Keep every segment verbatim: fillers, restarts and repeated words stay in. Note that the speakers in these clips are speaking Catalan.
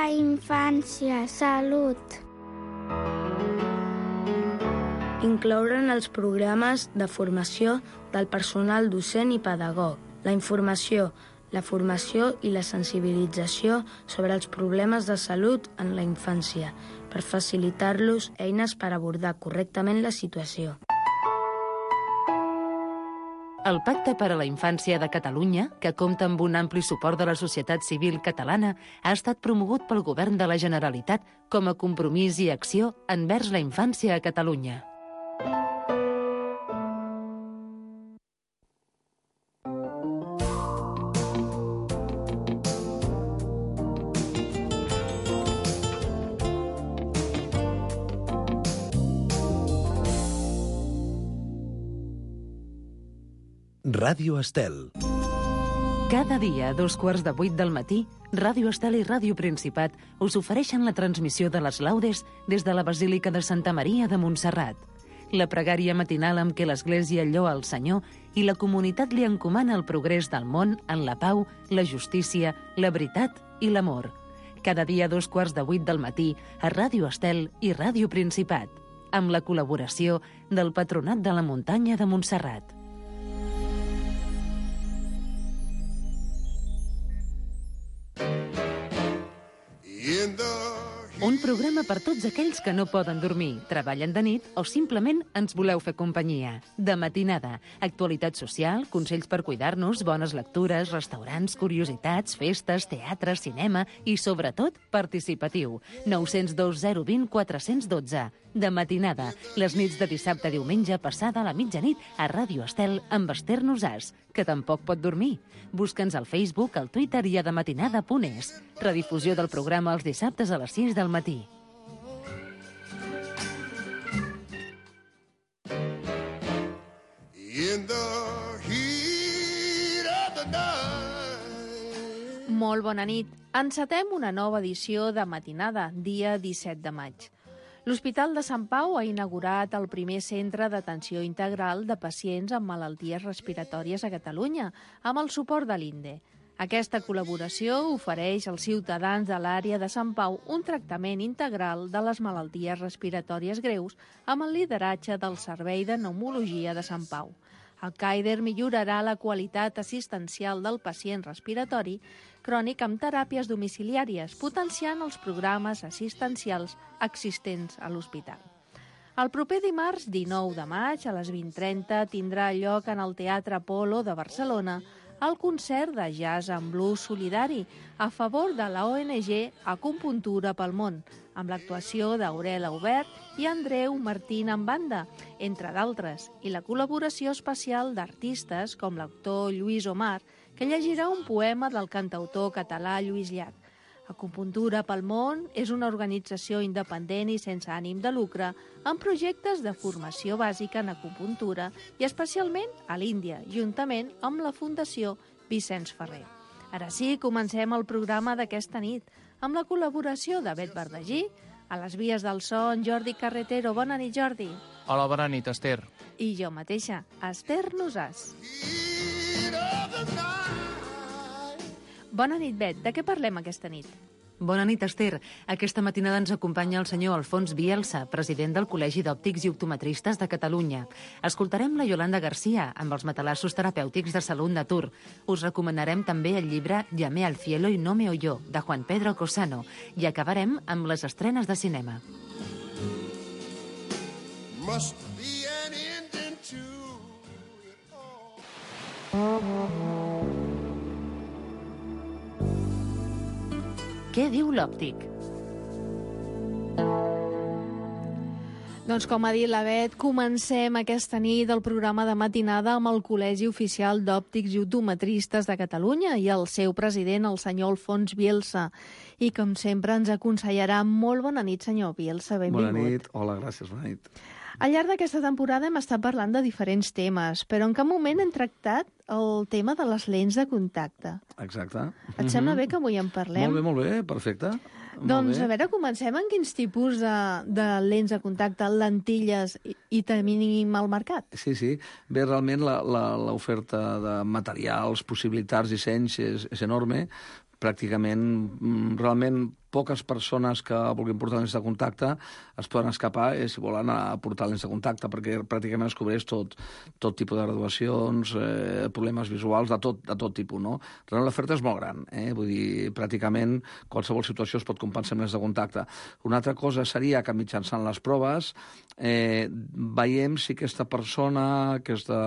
la infància, salut. Incloure en els programes de formació del personal docent i pedagog la informació, la formació i la sensibilització sobre els problemes de salut en la infància, per facilitar-los eines per abordar correctament la situació. El Pacte per a la Infància de Catalunya, que compta amb un ampli suport de la societat civil catalana, ha estat promogut pel Govern de la Generalitat com a compromís i acció envers la infància a Catalunya. Ràdio Estel. Cada dia, a dos quarts de vuit del matí, Ràdio Estel i Ràdio Principat us ofereixen la transmissió de les laudes des de la Basílica de Santa Maria de Montserrat. La pregària matinal amb què l'Església lloa el Senyor i la comunitat li encomana el progrés del món en la pau, la justícia, la veritat i l'amor. Cada dia, a dos quarts de vuit del matí, a Ràdio Estel i Ràdio Principat, amb la col·laboració del Patronat de la Muntanya de Montserrat. Un programa per tots aquells que no poden dormir, treballen de nit o simplement ens voleu fer companyia. De matinada, actualitat social, consells per cuidar-nos, bones lectures, restaurants, curiositats, festes, teatre, cinema i, sobretot, participatiu. nou zero dos zero dos zero quatre un dos. De matinada, les nits de dissabte a diumenge passada a la mitjanit a Ràdio Estel amb Esther Nosàs, que tampoc pot dormir. Busca'ns al Facebook, al Twitter i a dematinada punt es. Redifusió del programa els dissabtes a les sis del matí. Molt bona nit. Encetem una nova edició de Matinada, dia disset de maig. L'Hospital de Sant Pau ha inaugurat el primer centre d'atenció integral de pacients amb malalties respiratòries a Catalunya, amb el suport de l'INDE. Aquesta col·laboració ofereix als ciutadans de l'àrea de Sant Pau un tractament integral de les malalties respiratòries greus amb el lideratge del Servei de Pneumologia de Sant Pau. El CAIDER millorarà la qualitat assistencial del pacient respiratori crònic amb teràpies domiciliàries, potenciant els programes assistencials existents a l'hospital. El proper dimarts, dinou de maig, a les vint trenta, tindrà lloc en el Teatre Apolo de Barcelona el concert de jazz en blues solidari a favor de la O N G Acupuntura pel Món, amb l'actuació d'Aurel Aubert i Andreu Martín en banda, entre d'altres, i la col·laboració especial d'artistes com l'actor Lluís Omar, que llegirà un poema del cantautor català Lluís Llach. Acupuntura pel Món és una organització independent i sense ànim de lucre amb projectes de formació bàsica en acupuntura i especialment a l'Índia, juntament amb la Fundació Vicenç Ferrer. Ara sí, comencem el programa d'aquesta nit amb la col·laboració de Bet Verdagí, a les vies del so, en Jordi Carretero. Bona nit, Jordi. Hola, bona nit, Esther. I jo mateixa, Esther Nosàs. Bona nit, Bet. De què parlem aquesta nit? Bona nit, Esther. Aquesta matinada ens acompanya el senyor Alfons Bielsa, president del Col·legi d'Òptics i Optometristes de Catalunya. Escoltarem la Yolanda García amb els matalassos terapèutics de Salut Natur. Us recomanarem també el llibre Llamé al cielo y no me oyó, de Juan Pedro Cosano. I acabarem amb les estrenes de cinema. Must be an ending to it all. Què diu l'òptic? Doncs com ha dit la Bet, comencem aquesta nit el programa de matinada amb el Col·legi Oficial d'Òptics i Optometristes de Catalunya i el seu president, el senyor Alfons Bielsa. I com sempre ens aconsellarà. Molt bona nit, senyor Bielsa, benvingut. Bona nit, hola, gràcies, bona nit. Al llarg d'aquesta temporada hem estat parlant de diferents temes, però en cap moment hem tractat el tema de les lents de contacte. Exacte. Et sembla bé que avui en parlem? Molt bé, molt bé, perfecte. Doncs a veure, comencem amb quins tipus de, de lents de contacte, lentilles i, i tenim al mercat. Sí, sí. Bé, realment l'oferta de materials, possibilitats, dissenys és, és enorme. Pràcticament, realment poques persones que vulguin portar lents de contacte es poden escapar eh, si volen a portar lents de contacte, perquè pràcticament es cobreix tot, tot tipus de graduacions, eh, problemes visuals, de tot, de tot tipus, no? Realment l'oferta és molt gran, eh? Vull dir, pràcticament qualsevol situació es pot compensar amb lents de contacte. Una altra cosa seria que mitjançant les proves eh, veiem si aquesta persona, aquesta,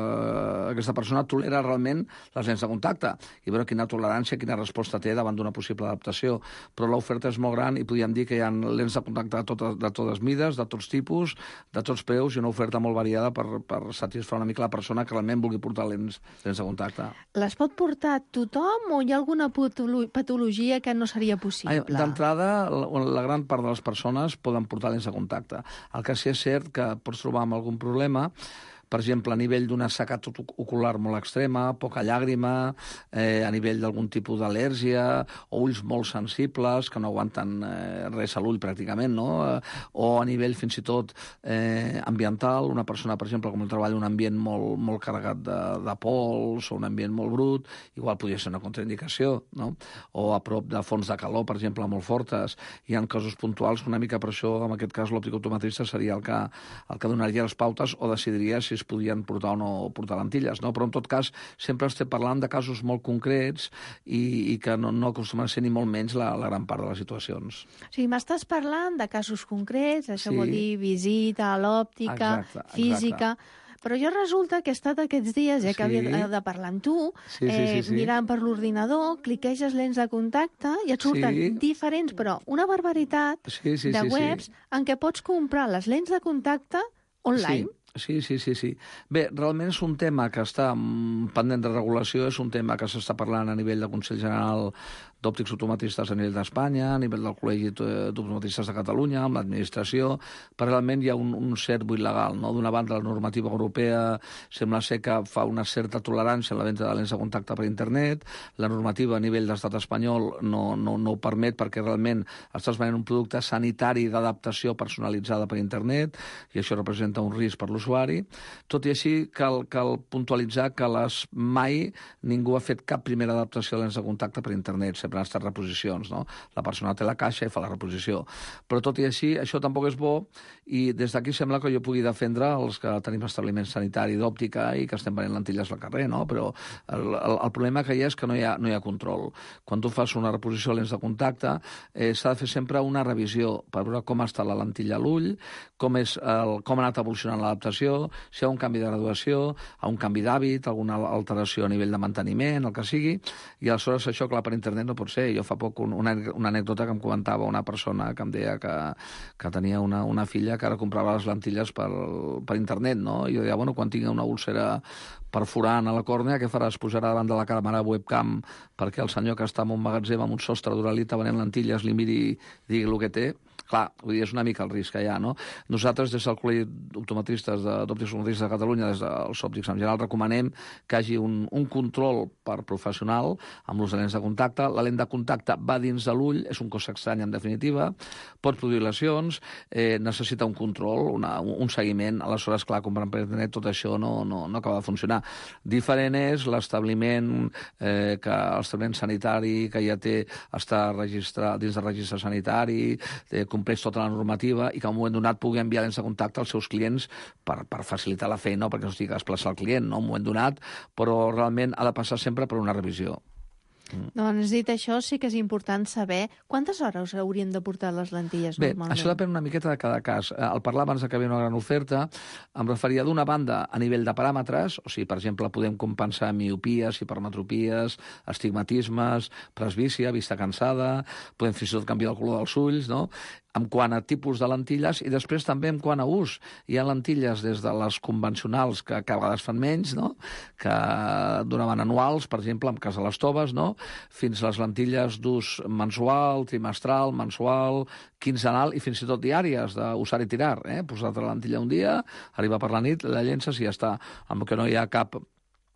aquesta persona tolera realment les lents de contacte i veure quina tolerància, quina resposta té davant d'una possible adaptació. Però l'oferta és molt gran i podríem dir que hi ha lents de contacte de totes, de totes mides, de tots tipus, de tots preus i una oferta molt variada per, per satisfer una mica la persona que realment vulgui portar lents, lents de contacte. Les pot portar tothom o hi ha alguna patologia que no seria possible? D'entrada, la, la gran part de les persones poden portar lents de contacte. El que sí és cert que pots trobar amb algun problema, per exemple, a nivell d'una secat ocular molt extrema, poca llàgrima, eh, a nivell d'algun tipus d'al·lèrgia, o ulls molt sensibles, que no aguanten eh, res a l'ull pràcticament, no? Eh, o a nivell fins i tot eh, ambiental, una persona, per exemple, com treballa en un ambient molt, molt carregat de, de pols, o un ambient molt brut, igual podria ser una contraindicació, no? O a prop de fonts de calor, per exemple, molt fortes. Hi ha casos puntuals, una mica per això, en aquest cas, l'òptic optometrista seria el que, el que donaria les pautes o decidiria si es podien portar o no portar lentilles, no? Però en tot cas sempre estem parlant de casos molt concrets i, i que no, no acostumen a ser ni molt menys la, la gran part de les situacions. O sigui, m'estàs parlant de casos concrets, això Sí. vol dir visita a l'òptica, Exacte, física... exacte. Però jo resulta que he estat aquests dies, ja que Sí. havia de parlar amb tu, Sí, sí, eh, sí, sí. mirant per l'ordinador, cliqueges lents de contacte i et surten Sí. diferents, però una barbaritat Sí, sí, de sí, webs sí. en què pots comprar les lents de contacte online. Sí, sí, sí, sí. Bé, realment és un tema que està mm, pendent de regulació, és un tema que s'està parlant a nivell del Consell General d'Òptics Optometristes a nivell d'Espanya, a nivell del Col·legi d'Optometristes de Catalunya, amb l'administració, però realment hi ha un, un cert buit legal, no? D'una banda, la normativa europea sembla ser que fa una certa tolerància a la venda de lents de contacte per internet, la normativa a nivell d'estat espanyol no, no, no ho permet perquè realment estàs venent un producte sanitari d'adaptació personalitzada per internet i això representa un risc per l'usuari. Tot i així, cal, cal puntualitzar que les, mai ningú ha fet cap primera adaptació de lents de contacte per internet, sempre han estat reposicions, no? La persona té la caixa i fa la reposició. Però tot i així, això tampoc és bo i des d'aquí sembla que jo pugui defendre els que tenim establiment sanitari d'òptica i que estem venent lentilles al carrer, no? Però el, el, el problema que hi ha és que no hi ha, no hi ha control. Quan tu fas una reposició de lents de contacte, eh, s'ha de fer sempre una revisió per veure com està la lentilla a l'ull, com, és el, com ha anat evolucionant l'adaptació, si hi ha un canvi de graduació, un canvi d'hàbit, alguna alteració a nivell de manteniment, el que sigui, i aleshores això, clar, per internet no pot ser. Jo fa poc un, una, una anècdota que em comentava una persona que em deia que, que tenia una, una filla que ara comprava les lentilles per, per internet, no? I jo deia, bueno, quan tingui una úlcera perforant a la còrnea, què faràs? Pujarà davant de la càmera webcam perquè el senyor que està en un magatzem amb un sostre d'uralita venent lentilles li miri i digui el que té? Clar, vull dir, és una mica el risc que hi ha, no? Nosaltres, des del Col·legi d'Optometristes d'Òptics Optometristes de Catalunya, des dels òptics en general, recomanem que hi hagi un, un control per professional amb l'ús de lents de contacte. La lent de contacte va dins de l'ull, és un cos estrany, en definitiva, pot produir lesions, eh, necessita un control, una, un seguiment. Aleshores, clar, comprant per internet, tot això no, no, no acaba de funcionar. Diferent és l'establiment, eh, que l'establiment sanitari que ja té, està registrat dins del registre sanitari, té compleix tota la normativa i que en un moment donat pugui enviar lents de contacte als seus clients per, per facilitar la feina, perquè no estigui a desplaçar el client, no? En un moment donat, però realment ha de passar sempre per una revisió. Mm. Doncs dit això, sí que és important saber quantes hores haurien de portar les lentilles Bé, normalment. això depèn una miqueta de cada cas. Al parlar abans que hi havia una gran oferta, em referia d'una banda a nivell de paràmetres, o sigui, per exemple, podem compensar miopies, hipermetropies, astigmatismes, presbícia, vista cansada, podem fins i tot canviar el color dels ulls, no? En quant a tipus de lentilles i després també en quant a ús. Hi ha lentilles des de les convencionals que a vegades fan menys, no? Que donaven anuals, per exemple, en cas de les toves, no? Fins les lentilles d'ús mensual, trimestral, mensual, quinzenal i fins i tot diàries, d'usar i tirar. Eh? Posar-te la lentilla un dia, arriba per la nit, la llences i ja està. Amb que no hi ha cap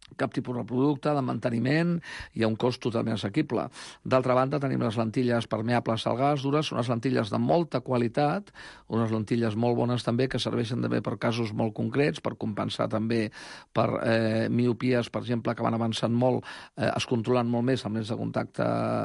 cap tipus de producte, de manteniment, i a un cost totalment assequible. D'altra banda, tenim les lentilles permeables al gas dures, són unes lentilles de molta qualitat, unes lentilles molt bones també, que serveixen també per casos molt concrets, per compensar també per eh, miopies, per exemple, que van avançant molt, eh, es controlen molt més amb lents de contacte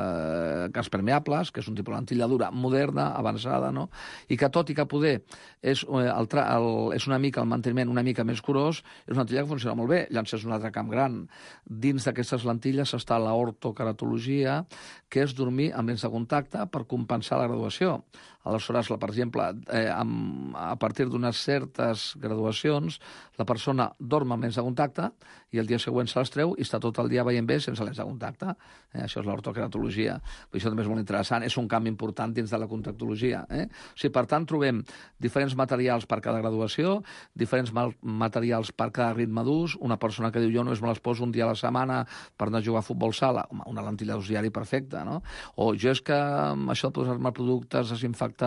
eh, gas permeables, que és un tipus de lentilla dura, moderna, avançada, no? I que tot i que poder és, eh, el, el, és una mica el manteniment una mica més curós, és una lentilla que funciona molt bé. Llavors és un altre camp gran. Dins d'aquestes lentilles està la ortokeratologia, que és dormir amb lents de contacte per compensar la graduació. Aleshores, per exemple, eh, amb, a partir d'unes certes graduacions, la persona dorm amb lents de contacte i el dia següent se les treu i està tot el dia veient bé sense lents de contacte. Eh, això és l'ortokeratologia. Això també és molt interessant. És un canvi important dins de la contactologia. Eh? O sigui, per tant, trobem diferents materials per cada graduació, diferents materials per cada ritme d'ús. Una persona que diu jo només me les poso un dia a la setmana per anar a jugar a futbol sala, home, una lentilla d'ús diari perfecta, no? O jo és que això de posar-me productes desinfectants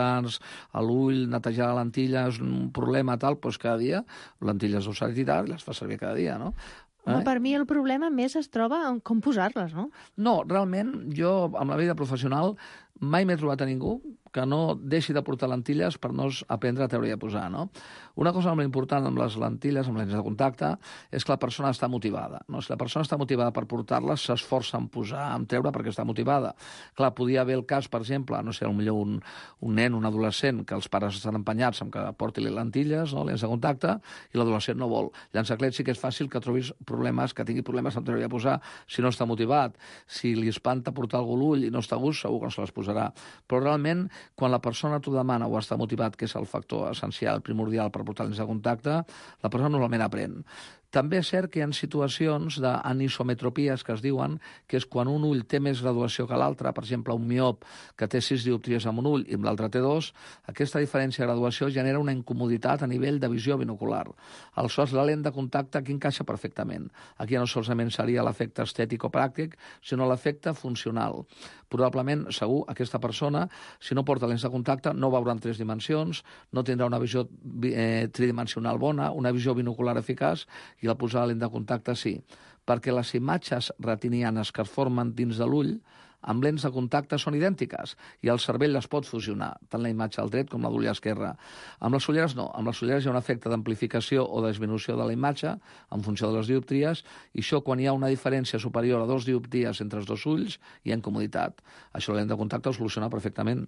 a l'ull, netejar la lentilla és un problema tal, doncs cada dia lentilles d'ús sanitari les fa servir cada dia, no? Home, per mi el problema més es troba en com posar-les, no? No, realment, jo, amb la vida professional, mai m'he trobat a ningú que no deixi de portar lentilles per no aprendre a treure i a posar, no? Una cosa molt important amb les lentilles, amb lents de contacte, és que la persona està motivada, no? Si la persona està motivada per portar-les, s'esforça en posar, en treure, perquè està motivada. Clar, podia haver el cas, per exemple, no sé, potser un, un nen, un adolescent, que els pares estan empenyats amb que porti-li lentilles, no? Lents de contacte, i l'adolescent no vol. Llavors, clar, sí que és fàcil que trobis problemes, que tingui problemes en treure i a posar, si no està motivat. Si li espanta portar algú l'ull i no està a gust, segur que no se les posarà. Però realment, quan la persona t'ho demana o està motivat, que és el factor essencial, primordial per portar lents de contacte, la persona normalment aprèn. També és cert que hi ha situacions d'anisometropies que es diuen, que és quan un ull té més graduació que l'altre, per exemple, un miop que té sis dioptries en un ull i amb l'altre té dos, aquesta diferència de graduació genera una incomoditat a nivell de visió binocular. Aleshores, la lent de contacte aquí encaixa perfectament. Aquí no solament seria l'efecte estètic o pràctic, sinó l'efecte funcional. Probablement, segur, aquesta persona, si no porta lents de contacte, no veurà en tres dimensions, no tindrà una visió eh, tridimensional bona, una visió binocular eficaç, i al posar la lent de contacte sí, perquè les imatges retinianes que es formen dins de l'ull amb lents de contacte són idèntiques i el cervell les pot fusionar, tant la imatge al dret com la d'ull esquerre. Amb les ulleres no, amb les ulleres hi ha un efecte d'amplificació o de disminució de la imatge en funció de les dioptries, i això quan hi ha una diferència superior a dos dioptries entre els dos ulls hi ha incomoditat. Això la lent de contacte ho soluciona perfectament.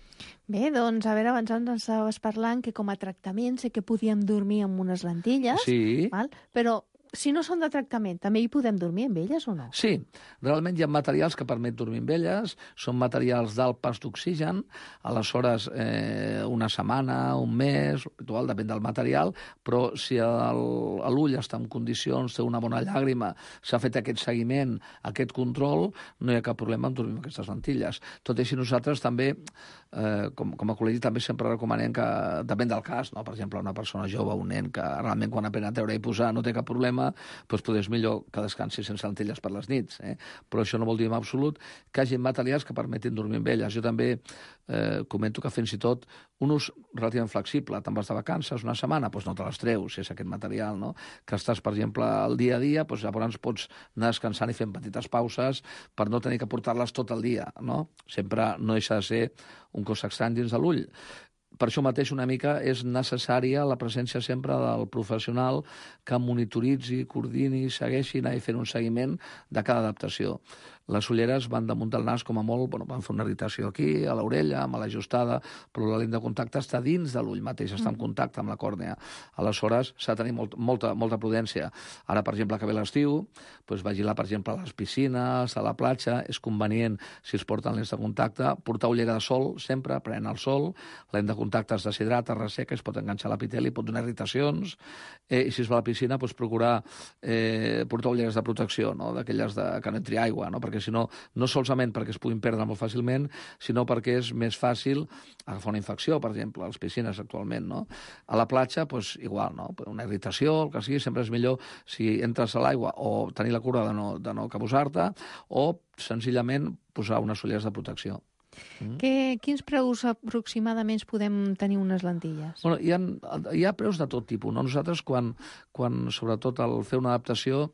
Bé, doncs, a veure, abans ens estaves parlant que com a tractament sé que podíem dormir amb unes lentilles, sí. Val? Però si no són de tractament, també hi podem dormir amb elles o no? Sí, realment hi ha materials que permet dormir amb elles, són materials d'alt pas d'oxigen, aleshores eh, una setmana, un mes, igual, depèn del material, però si l'ull està en condicions, té una bona llàgrima, s'ha fet aquest seguiment, aquest control, no hi ha cap problema en dormir amb aquestes lentilles. Tot i així nosaltres també, eh, com, com a col·legi, també sempre recomanem que, depèn del cas, no? Per exemple, una persona jove, un nen que realment quan aprèn a treure i posar no té cap problema, doncs potser és millor que descansi sense lentilles per les nits. Eh? Però això no vol dir en absolut que hi hagi materials que permetin dormir amb elles. Jo també eh, comento que fins i tot un ús relativament flexible. Te'n vas de vacances una setmana, doncs no te les treus, si és aquest material, no? Que estàs, per exemple, al dia a dia, doncs llavors pots anar descansant i fent petites pauses per no tenir que portar-les tot el dia, no? Sempre no deixa de ser un cos estrany dins de l'ull. Per això mateix una mica és necessària la presència sempre del professional que monitoritzi, coordini, segueixi, anar fent un seguiment de cada adaptació. Les ulleres van damunt del nas com a molt, bueno, van fer una irritació aquí, a l'orella, mal ajustada, però la lent de contacte està dins de l'ull mateix, està en contacte amb la còrnea. Aleshores, s'ha de tenir molt, molta, molta prudència. Ara, per exemple, que ve l'estiu, doncs vigilar, per exemple, a les piscines, a la platja, és convenient, si es porten lents de contacte, portar ullera de sol, sempre, prenent el sol, la lent de contacte es deshidrata, es resseca, es pot enganxar a l'epiteli, pot donar irritacions, eh, i si es va a la piscina, doncs procurar eh, portar ulleres de protecció, no? D'aquelles de, que no entri aigua, no? Perquè si no, no solament perquè es puguin perdre molt fàcilment, sinó perquè és més fàcil agafar una infecció, per exemple, a les piscines actualment, no? A la platja, doncs, igual, no? Una irritació, el que sigui, sempre és millor si entres a l'aigua o tenir la cura de no, de no cabusar-te, o senzillament posar unes ulleres de protecció. Mm. Que, quins preus aproximadament podem tenir unes lentilles? Bueno, hi, ha, hi ha preus de tot tipus, no? Nosaltres, quan, quan sobretot al fer una adaptació,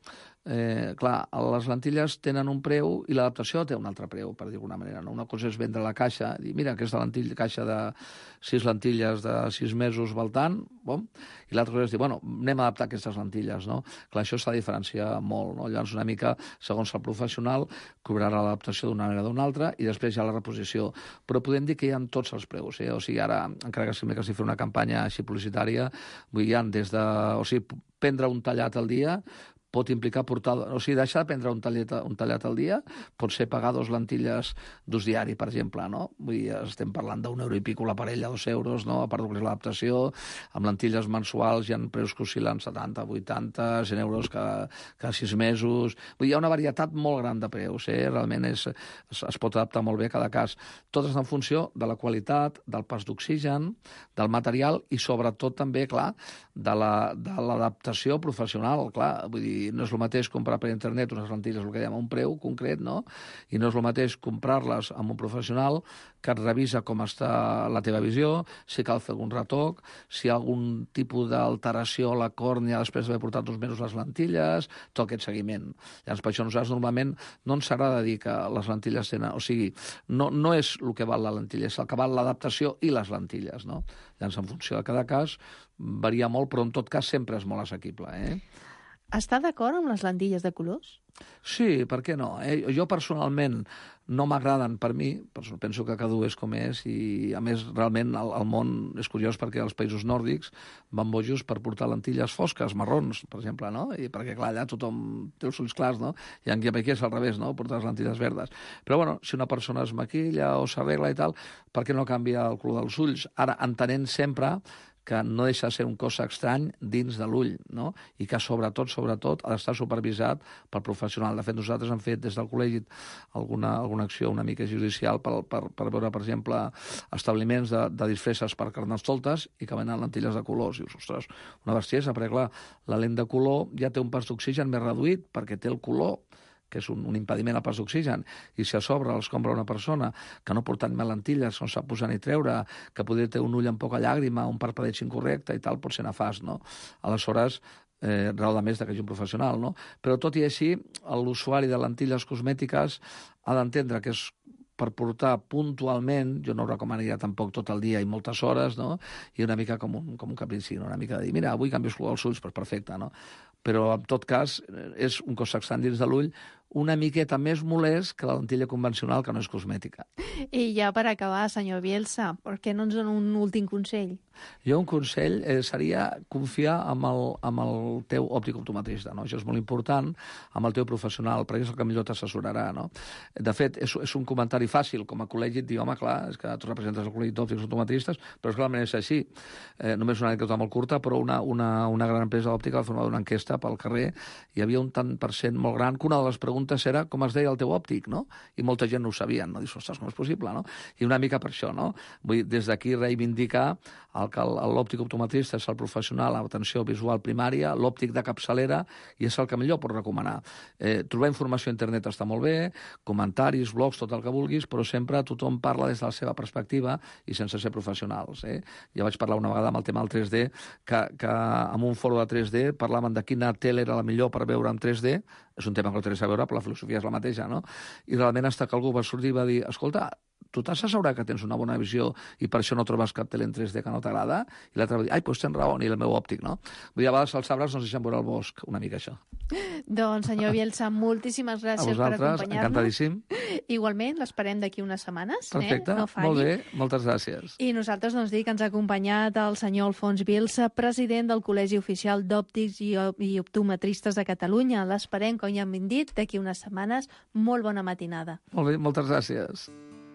eh, clar, les lentilles tenen un preu i l'adaptació té un altre preu, per dir d'alguna manera. No? Una cosa és vendre la caixa, dir, mira, aquesta lentilla, caixa de sis lentilles de sis mesos val tant, bom, i l'altra cosa és dir, bueno, anem a adaptar aquestes lentilles, no? Clar, això s'ha de diferenciar molt, no? Llavors, una mica, segons el professional, cobrarà l'adaptació d'una manera o d'una altra i després hi ha la reposició. Però podem dir que hi ha tots els preus, eh? O sigui, ara, encara que sembla que s'hi fa una campanya així publicitària, vull dir, hi ha des de... O sigui, prendre un tallat al dia pot implicar portar... O sigui, deixar de prendre un tallat, un tallat al dia pot ser pagar dos lentilles d'ús diari, per exemple, no? Vull dir, estem parlant d'un euro i pico la parella, dos euros, no? A part de l'adaptació, amb lentilles mensuals hi ha preus que oscil·len setanta, vuitanta, cent euros cada, cada sis mesos... Vull dir, hi ha una varietat molt gran de preus, eh? Realment és, es, es pot adaptar molt bé a cada cas. Tot és en funció de la qualitat, del pas d'oxigen, del material i sobretot també, clar, de l'adaptació la, professional, clar, vull dir, no és el mateix comprar per internet unes lentilles, el que dèiem, a un preu concret, no? I no és el mateix comprar-les amb un professional que et revisa com està la teva visió, si cal fer algun retoc, si hi ha algun tipus d'alteració a la còrnia després d'haver portat uns mesos les lentilles, tot aquest seguiment. Llavors, per això nosaltres normalment no ens agrada dir que les lentilles tenen... O sigui, no, no és el que val la lentilla, és el que val l'adaptació i les lentilles, no? Llavors, en funció de cada cas, varia molt, però en tot cas sempre és molt assequible, eh? Està d'acord amb les lentilles de colors? Sí, per què no? Eh? Jo personalment no m'agraden per mi, penso que cada u és com és, i a més realment el, el món és curiós perquè els països nòrdics van bojos per portar lentilles fosques, marrons, per exemple, no? I perquè clar, allà tothom té els ulls clars, no? I aquí és al revés, no? Portar les lentilles verdes. Però bueno, si una persona es maquilla o s'arregla i tal, per què no canvia el color dels ulls? Ara, entenent sempre que no deixa de ser un cos estrany dins de l'ull, no? I que sobretot, sobretot, ha d'estar supervisat pel professional. De fet, nosaltres hem fet des del col·legi alguna, alguna acció una mica judicial per, per, per veure, per exemple, establiments de, de disfresses per carnestoltes i que venen lentilles de colors. I dius, ostres, una bestiesa, perquè clar, la lent de color ja té un pas d'oxigen més reduït perquè té el color, que és un, un impediment al pas d'oxigen, i si a sobre els compra una persona que no portant més lentilles, que no sap posar ni treure, que podria tenir un ull amb poca llàgrima, un parpadeig incorrecte i tal, pot ser nefast, no? Aleshores, eh, rau de més que hi hagi un professional, no? Però tot i així, l'usuari de lentilles cosmètiques ha d'entendre que és per portar puntualment, jo no ho recomanaria tampoc tot el dia i moltes hores, no? I una mica com un, com un caprici, no? Una mica de dir, mira, avui canvio els ulls, però perfecte, no? Però en tot cas és un cos estrany dins de l'ull una miqueta més molest que la lentilla convencional, que no és cosmètica. I ja per acabar, senyor Bielsa, per què no ens dona un últim consell? Jo un consell eh, seria confiar amb el, amb el teu òptic optometrista, no? Això és molt important, amb el teu professional, perquè és el que millor t'assessorarà, no? De fet, és, és un comentari fàcil, com a col·legi, et diu, home, clar, és que tu representes el col·legi d'òptics optometristes, però és clarament és així. Eh, només una anècdota molt curta, però una, una, una gran empresa òptica va fer una enquesta pel carrer, hi havia un tant per cent molt gran, que una de les preguntes era com es deia el teu òptic, no? I molta gent no ho sabien, no? Dius, ostres, com és possible, no? I una mica per això, no? Vull des d'aquí reivindicar el que l'òptic optometrista és el professional en atenció visual primària, l'òptic de capçalera, i és el que millor pot recomanar. Eh, trobar informació a internet està molt bé, comentaris, blogs, tot el que vulguis, però sempre tothom parla des de la seva perspectiva i sense ser professionals. Eh? Ja vaig parlar una vegada amb el tema del tres D, que, que en un foro de tres D parlaven de quina tele era la millor per veure en tres D, és un tema que no té res a veure, però la filosofia és la mateixa, no? I realment hasta que algú va sortir i va dir, escolta, tu t'has d'assegurar que tens una bona visió i per això no trobes cap tele en tres D que no t'agrada? I l'altre va dir, ai, doncs tens raó, ni el meu òptic, no? Vull dir, a vegades els arbres no ens deixen veure el bosc, una mica això. Doncs, senyor Bielsa, moltíssimes gràcies per acompanyar-nos. A vosaltres, encantadíssim. Igualment, l'esperem d'aquí unes setmanes. Perfecte, eh? No falli. Molt bé, moltes gràcies. I nosaltres, doncs, dic que ens ha acompanyat el senyor Alfons Bielsa, president del Col·legi Oficial d'Òptics i, i Optometristes de Catalunya. L'esperem, com ja hem dit, d'aquí unes setmanes. Molt bona matinada. Molt bé, moltes gràcies.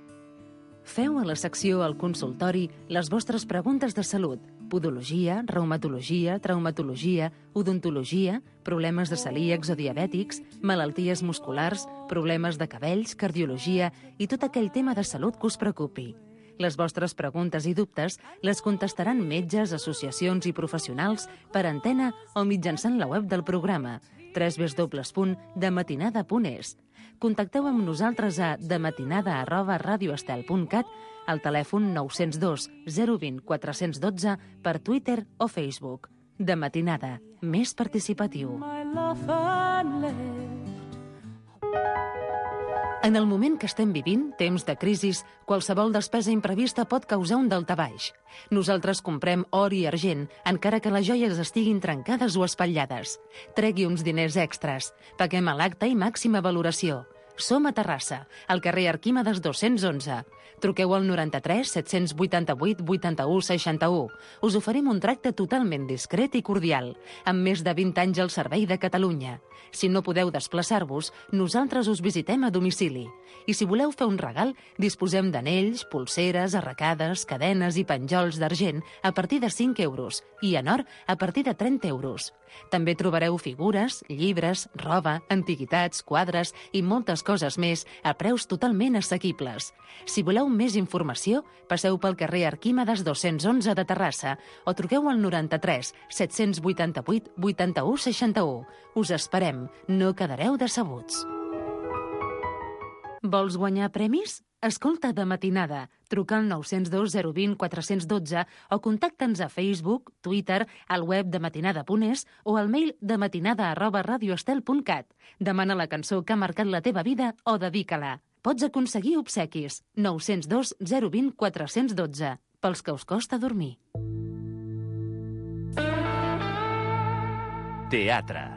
Feu a la secció al consultori les vostres preguntes de salut. Podologia, reumatologia, traumatologia, odontologia, problemes de celíacs o diabètics, malalties musculars, problemes de cabells, cardiologia i tot aquell tema de salut que us preocupi. Les vostres preguntes i dubtes les contestaran metges, associacions i professionals per antena o mitjançant la web del programa w w w punt dematinada punt es. Contacteu amb nosaltres a dematinada arroba radioestel punt cat, al telèfon nou zero dos zero dos zero quatre un dos per Twitter o Facebook. De matinada, més participatiu. En el moment que estem vivint, temps de crisis, qualsevol despesa imprevista pot causar un daltabaix. Nosaltres comprem or i argent, encara que les joies estiguin trencades o espatllades. Tregui uns diners extras. Paguem a l'acte i màxima valoració. Som a Terrassa, al carrer Arquímedes dos-cents onze. Truqueu al noranta-tres set-cents vuitanta-vuit vuitanta-u seixanta-u. Us oferim un tracte totalment discret i cordial, amb més de vint anys al servei de Catalunya. Si no podeu desplaçar-vos, nosaltres us visitem a domicili. I si voleu fer un regal, disposem d'anells, pulseres, arracades, cadenes i penjols d'argent a partir de cinc euros i en or a partir de trenta euros. També trobareu figures, llibres, roba, antiguitats, quadres i moltes coses més a preus totalment assequibles. Si voleu més informació, passeu pel carrer Arquímedes dos-cents onze de Terrassa o truqueu al noranta-tres set-cents vuitanta-vuit vuitanta-u seixanta-u. Us esperem, no quedareu decebuts. Vols guanyar premis? Escolta De matinada. Truca al nou zero dos zero dos zero quatre un dos o contacta'ns a Facebook, Twitter, al web de matinada punt es o al mail dematinada arroba radioestel punt cat. Demana la cançó que ha marcat la teva vida o dedica-la. Pots aconseguir obsequis. nou zero dos zero dos zero quatre un dos pels que us costa dormir. Teatre.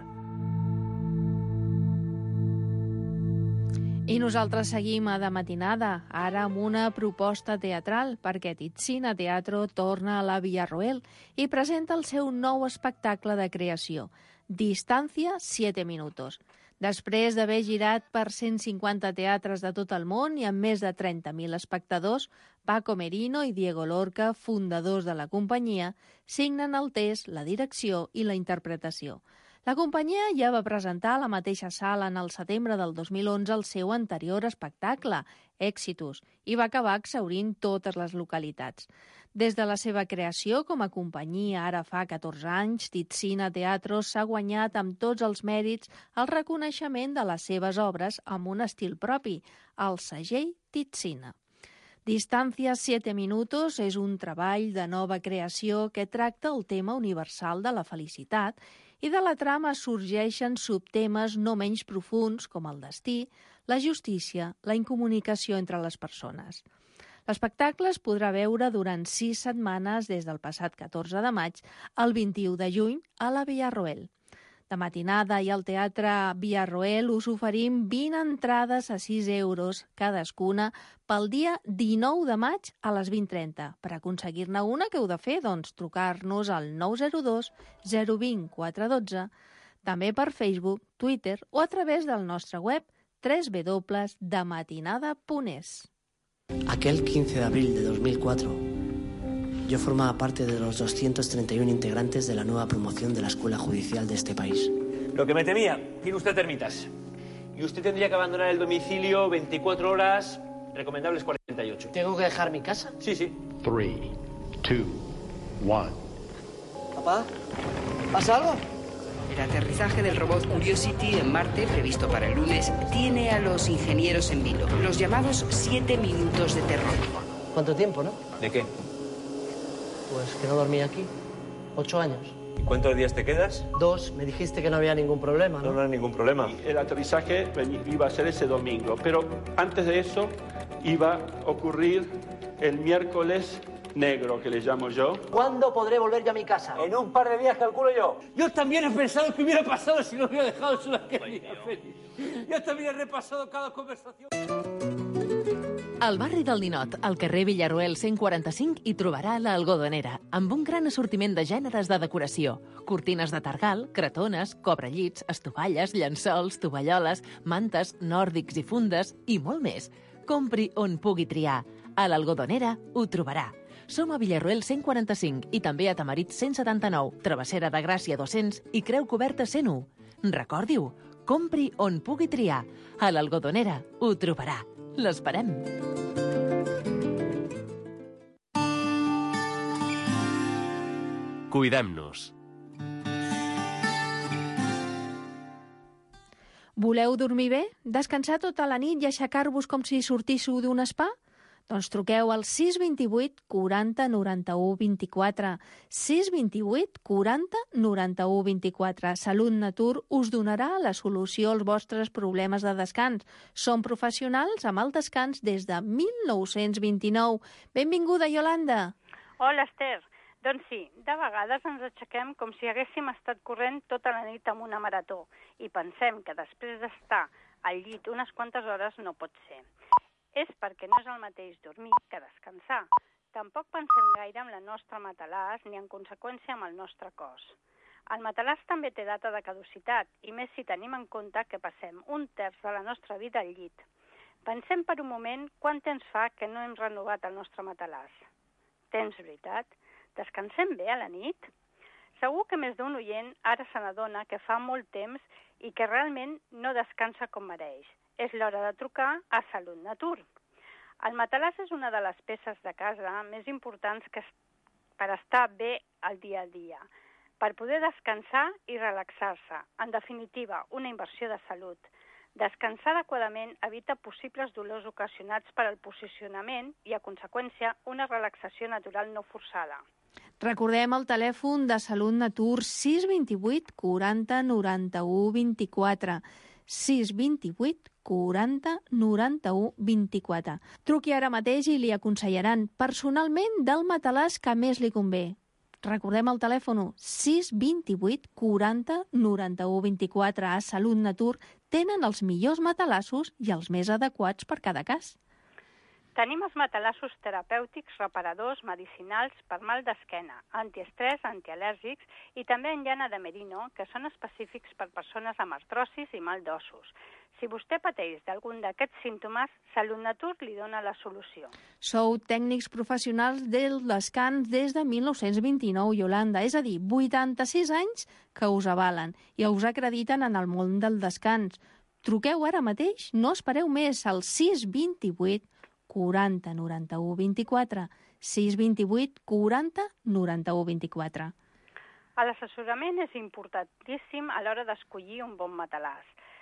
I nosaltres seguim a De matinada, ara amb una proposta teatral, perquè Tizzina Teatro torna a la Villarroel i presenta el seu nou espectacle de creació, Distancia siete minutos. Després d'haver girat per cent cinquanta teatres de tot el món i amb més de trenta mil espectadors, Paco Merino i Diego Lorca, fundadors de la companyia, signen el test, la direcció i la interpretació. La companyia ja va presentar a la mateixa sala en el setembre del dos mil onze el seu anterior espectacle, Èxitus, i va acabar exhaurint totes les localitats. Des de la seva creació com a companyia ara fa catorze anys, Tizzina Teatro s'ha guanyat amb tots els mèrits el reconeixement de les seves obres amb un estil propi, el segell Tizzina. Distancia siete minutos és un treball de nova creació que tracta el tema universal de la felicitat i de la trama sorgeixen subtemes no menys profuns com el destí, la justícia, la incomunicació entre les persones. L'espectacle es podrà veure durant sis setmanes des del passat catorze de maig al vint-i-u de juny a la Villarroel. De matinada i al Teatre Villarroel us oferim vint entrades a sis euros cadascuna pel dia dinou de maig a les vint trenta. Per aconseguir-ne una, què heu de fer? Doncs trucar-nos al nou zero dos zero dos zero quatre un dos, també per Facebook, Twitter o a través del nostre web doble u doble u doble u punt de matinada punt es. Aquel quince de abril de dos mil cuatro, yo formaba parte de los doscientos treinta y uno integrantes de la nueva promoción de la Escuela Judicial de este país. Lo que me temía, tiene usted termitas. Y usted tendría que abandonar el domicilio veinticuatro horas, recomendables cuarenta y ocho. ¿Tengo que dejar mi casa? Sí, sí. tres, dos, uno. ¿Papá? ¿Pasa algo? El aterrizaje del robot Curiosity en Marte, previsto para el lunes, tiene a los ingenieros en vilo. Los llamados siete minutos de terror. ¿Cuánto tiempo, no? ¿De qué? Pues que no dormí aquí. Ocho años. ¿Y cuántos días te quedas? Dos. Me dijiste que no había ningún problema, ¿no? No, no hay ningún problema. El aterrizaje iba a ser ese domingo, pero antes de eso iba a ocurrir el miércoles negro, que le llamo yo. ¿Cuándo podré volver yo a mi casa? En un par de días, calculo yo. Yo también he pensado que hubiera pasado si no hubiera dejado solo aquel día, Félix. Yo también he repasado cada conversación. Al barri del Ninot, al carrer Villarroel cent quaranta-cinc, hi trobarà l'Algodonera, amb un gran assortiment de gèneres de decoració. Cortines de targal, cretones, cobrellits, estovalles, llençols, tovalloles, mantes, nòrdics i fundes i molt més. Compri on pugui triar. A l'Algodonera ho trobarà. Som a Villarroel cent quaranta-cinc i també a Tamarit cent setanta-nou, Travessera de Gràcia dos-cents i Creu Coberta cent u. Recordi-ho, compri on pugui triar. A l'Algodonera ho trobarà. L'esperem. Cuidem-nos. Voleu dormir bé? Descansar tota la nit i aixecar-vos com si sortíssiu d'un spa? Doncs truqueu al sis dos vuit quaranta noranta-u vint-i-quatre. sis dos vuit quaranta noranta-u vint-i-quatre. Salut Natur us donarà la solució als vostres problemes de descans. Som professionals amb el descans des de mil nou-cents vint-i-nou. Benvinguda, Iolanda. Hola, Esther. Doncs sí, de vegades ens aixequem com si haguéssim estat corrent tota la nit amb una marató i pensem que després d'estar al llit unes quantes hores no pot ser. És perquè no és el mateix dormir que descansar. Tampoc pensem gaire en la nostra matalàs ni en conseqüència amb el nostre cos. El matalàs també té data de caducitat, i més si tenim en compte que passem un terç de la nostra vida al llit. Pensem per un moment quant temps fa que no hem renovat el nostre matalàs. Temps, veritat? Descansem bé a la nit? Segur que més d'un oient ara se n'adona que fa molt temps i que realment no descansa com mereix. És l'hora de trucar a Salut Natur. El matalàs és una de les peces de casa més importants que per estar bé al dia a dia, per poder descansar i relaxar-se. En definitiva, una inversió de salut. Descansar adequadament evita possibles dolors ocasionats per al posicionament i, a conseqüència, una relaxació natural no forçada. Recordem el telèfon de Salut Natur sis dos vuit quaranta noranta-u vint-i-quatre. sis dos vuit quaranta noranta-u vint-i-quatre. Truqui ara mateix i li aconsellaran personalment del matalàs que més li convé. Recordem el telèfon sis dos vuit quaranta noranta-u vint-i-quatre. A Salut Natur tenen els millors matalassos i els més adequats per cada cas. Tenim els matalassos terapèutics, reparadors, medicinals per mal d'esquena, antiestrès, antialèrgics i també en llana de merino, que són específics per persones amb artrosis i mal d'ossos. Si vostè pateix d'algun d'aquests símptomes, Salut Natur li dona la solució. Sou tècnics professionals del descans des de mil nou-cents vint-i-nou, Iolanda, és a dir, vuitanta-sis anys que us avalen i us acrediten en el món del descans. Truqueu ara mateix, no espereu més, al sis dos vuit quaranta noranta-u vint-i-quatre. sis dos vuit quaranta noranta-u vint-i-quatre. L'assessorament és importantíssim a l'hora d'escollir un bon matalàs,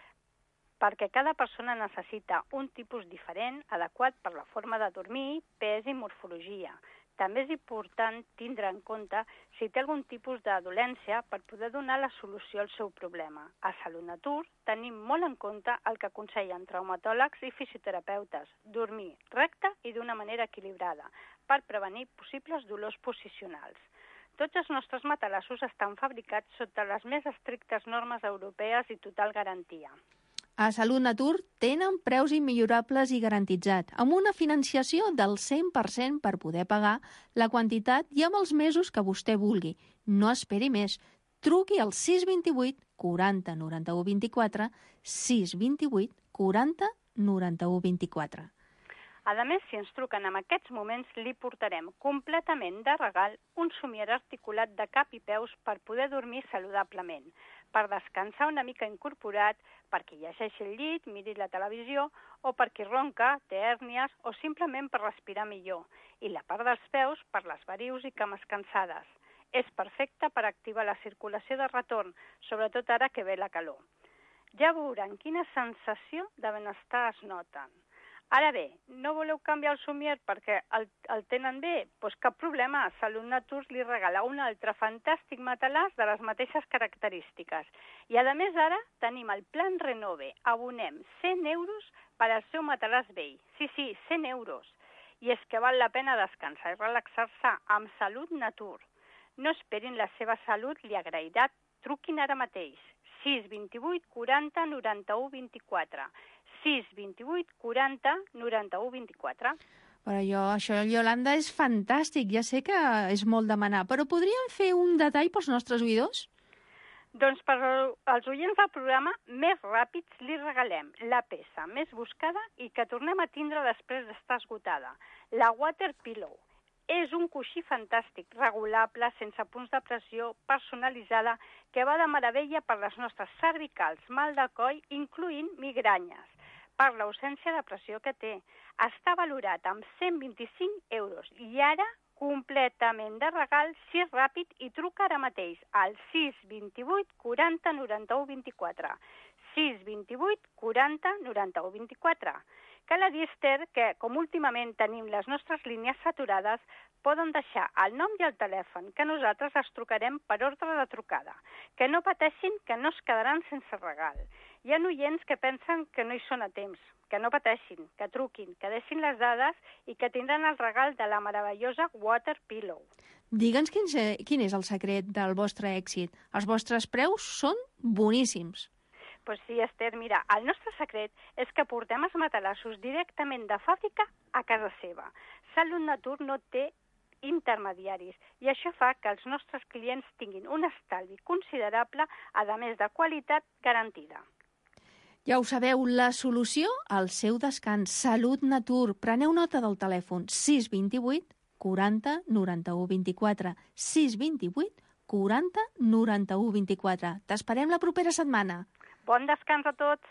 perquè cada persona necessita un tipus diferent, adequat per la forma de dormir, pes i morfologia. També és important tindre en compte si té algun tipus de dolència per poder donar la solució al seu problema. A Salut Natur tenim molt en compte el que aconsellen traumatòlegs i fisioterapeutes, dormir recte i d'una manera equilibrada, per prevenir possibles dolors posicionals. Tots els nostres matalassos estan fabricats sota les més estrictes normes europees i total garantia. A Salut Natur tenen preus immillorables i garantitzats, amb una financiació del cent per cent per poder pagar la quantitat i amb els mesos que vostè vulgui. No esperi més. Truqui al sis dos vuit quaranta noranta-u vint-i-quatre, sis dos vuit quaranta noranta-u vint-i-quatre. A més, si ens truquen en aquests moments, li portarem completament de regal un somier articulat de cap i peus per poder dormir saludablement, per descansar una mica incorporat, perquè llegeixi el llit, miri la televisió, o perquè ronca, té hèrnies, o simplement per respirar millor. I la part dels peus per les varius i cames cansades. És perfecte per activar la circulació de retorn, sobretot ara que ve la calor. Ja veuran quina sensació de benestar es noten. Ara bé, no voleu canviar el somier perquè el, el tenen bé? Doncs cap problema, Salut Natur li regala un altre fantàstic matalàs de les mateixes característiques. I a més ara tenim el Plan Renove, abonem cent euros per al seu matalàs vell. Sí, sí, cent euros. I és que val la pena descansar i relaxar-se amb Salut Natur. No esperin, la seva salut li agrairà. Truquin ara mateix. sis dos vuit quaranta noranta-u vint-i-quatre. sis dos vuit quaranta noranta-u vint-i-quatre. Però jo, això, Iolanda, és fantàstic. Ja sé que és molt demanar, però podríem fer un detall pels nostres oïdors? Doncs per als oients del programa més ràpids li regalem la peça més buscada i que tornem a tindre després d'estar esgotada, la Water Pillow. És un coixí fantàstic, regulable, sense punts de pressió, personalitzada, que va de meravella per les nostres cervicals, mal de coll, incloent migranyes. Per l'ausència de pressió que té. Està valorat amb cent vint-i-cinc euros i ara completament de regal si és ràpid i truca ara mateix al sis dos vuit quaranta noranta-u vint-i-quatre. sis dos vuit quaranta noranta-u vint-i-quatre. Cal a dir, Esther, que, com últimament tenim les nostres línies saturades, poden deixar el nom i el telèfon, que nosaltres els trucarem per ordre de trucada. Que no pateixin, que no es quedaran sense regal. Hi ha oients que pensen que no hi són a temps, que no pateixin, que truquin, que deixin les dades i que tindran el regal de la meravellosa Water Pillow. Digue'ns quin, quin és el secret del vostre èxit. Els vostres preus són boníssims. Pues sí, Esther, mira, el nostre secret és que portem els matalassos directament de fàbrica a casa seva. Salut Natur no té intermediaris i això fa que els nostres clients tinguin un estalvi considerable, a més de qualitat garantida. Ja ho sabeu, la solució al seu descans. Salut Natur. Preneu nota del telèfon sis dos vuit, quaranta, noranta-u, vint-i-quatre. sis dos vuit, quaranta, noranta-u, vint-i-quatre. T'esperem la propera setmana. Bon descans a tots!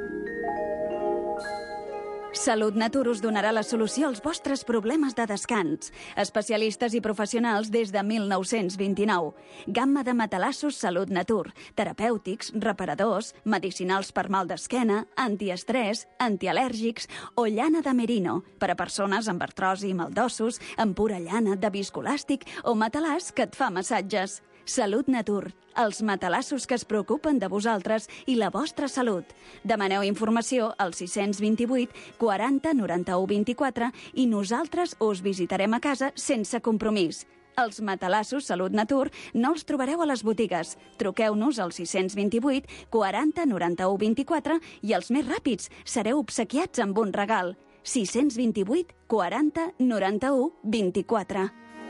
Salut Natur us donarà la solució als vostres problemes de descans. Especialistes i professionals des de mil nou-cents vint-i-nou. Gamma de matalassos Salut Natur. Terapèutics, reparadors, medicinals per mal d'esquena, antiestrès, antialèrgics o llana de merino per a persones amb artrosi, mal d'ossos, amb pura llana, de viscolàstic o matalàs que et fa massatges. Salut Natur, els matalassos que es preocupen de vosaltres i la vostra salut. Demaneu informació al sis dos vuit, quaranta, noranta-u, vint-i-quatre i nosaltres us visitarem a casa sense compromís. Els matalassos Salut Natur no els trobareu a les botigues. Truqueu-nos al sis dos vuit, quaranta, noranta-u, vint-i-quatre i els més ràpids sereu obsequiats amb un regal. sis dos vuit, quaranta, noranta-u, vint-i-quatre.